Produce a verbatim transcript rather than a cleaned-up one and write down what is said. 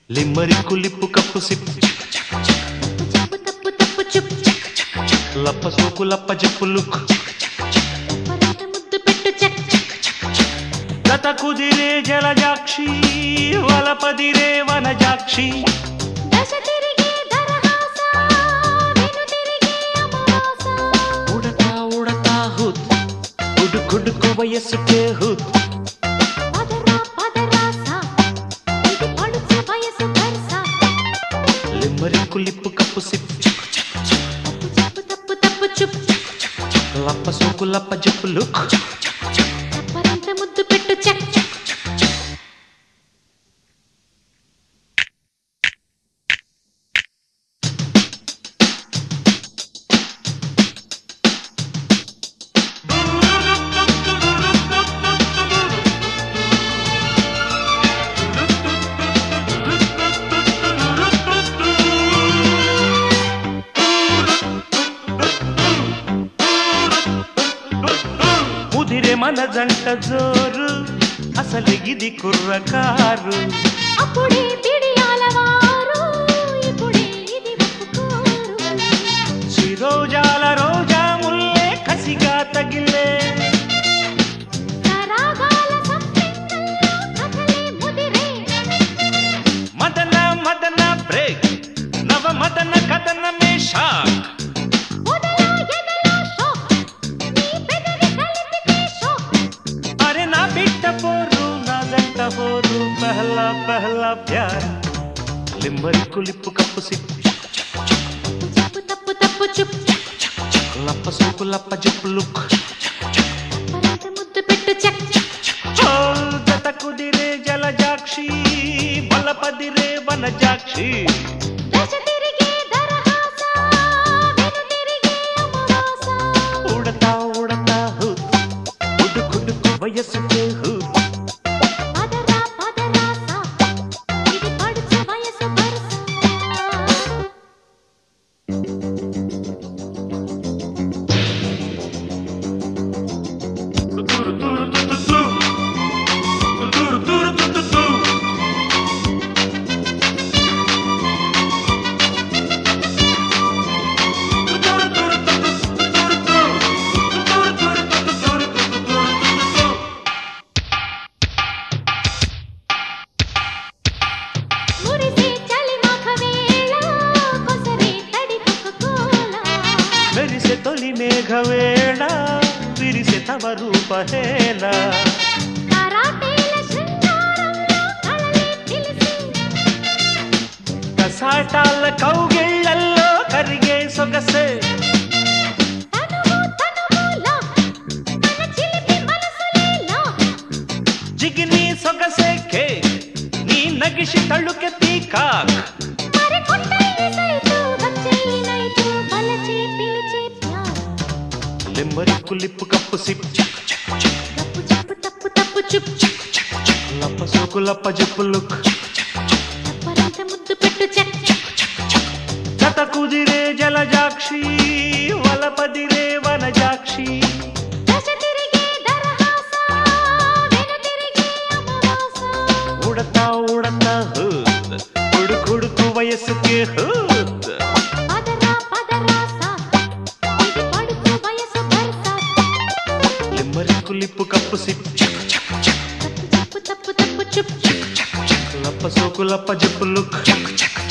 లిమ్మరిక్కు lip cup sip తప్పు తప్పు తప్పు చుప్ లప్ప సోకు లప్ప జప్పు లుక్ పరాట ముద్దు పెట్టు చక్ గత కుదిరే జలజాక్షి వలపదిరే వనజాక్షి దశ తిరిగే దరహాస వెను తిరిగే అమవాస ఉడతా ఉడతా హుద్ ఉడుకుడుకు వయస్సుకే హుద్ పదరా పదరాస ఇది పడుచు వయసు దర్స లిమ్మరిక్కు లిప్పు కప్పు సిప్పు తప్పు తప్పు తప్పు చుప్ లప్ప సోకు లప్ప జప్పు లుక్ పరాట ముద్దు పెట్టు చక్ ముదిరే మన జంట జోరు అసలిగిది కుర్రకారు అప్పుడే పిడియాలవారు ఇప్పుడే ఇది ఒప్పుకోరు చిరోజాల రోజా ముల్లే కసిగా తగిలే తరాగాల సంపెంగల్లో కథలే ముదిరే మదన మదన బ్రేక్ నవ మదన కథనమే షాక్ మొదలా ఎదలా షోక్ నీ పెదవి కలిపితే షోక్ అరే నా బిడ్డ పోరు నా జంట పోరు పహలా పహలా ప్యార్ లిమ్మరిక్కు లిప్పు కప్పు సిప్పు తప్పు తప్పు తప్పు చుప్ లప్ప సోకు లప్ప జప్పు లుక్ పరాట ముద్దు పెట్టు చక్ చోల్ జత కుదిరే జలజాక్షి బలపదిరే వనజాక్షి దశ తిరిగే దరహాస వెను తిరిగే అమవాస ఉడతా ఉడతా హుద్ ఉడుకుడుకు వయస్సుకే హుద్ పదరా పదరాస ఇది పడుచు వయసు దర్స మురిసే చలి మాఖవేళ కొసరే తడి కొకోలా మెరిసె తొలి మేఘవేళ విరిసె తవ రూపహేళ కరాటేల శృంగారంలో కళలే తెలిసి కసాటాల కౌగిళ్ళల్లో కరిగే సొగసే తనువు తనువులో మన చిలిపి మనసులేలో జిగిని సొగసే కే నీ నగిషి తళ్ళుకె పీకాక్ మరి కొండయి సైతు వచ్చేయి నైతు బలచే పిలిచే ప్యార్ లిమ్మరిక్కు లిప్పు కప్పు సిప్పు తప్పు తప్పు తప్పు తప్పు చుప్ లప్ప సోకు లప్ప జప్పు లుక్ పరాట ముద్దు పెట్టు చక్ జత కుదిరే జలజాక్షి వలపదిరే వనజాక్షి దశ తిరిగే దరహాస వెను తిరిగే అమవాస ఉడతా ఉడతా హుద్ ఉడుకుడుకు వయస్సుకే హుద్ పదరా పదరాస ఇది పడుచు వయసు దర్స లిమ్మరిక్కు లిప్పు కప్పు సిప్పు తప్పు తప్పు తప్పు తప్పు చుప్ లప్ప సోకు లప్ప జప్పు లుక్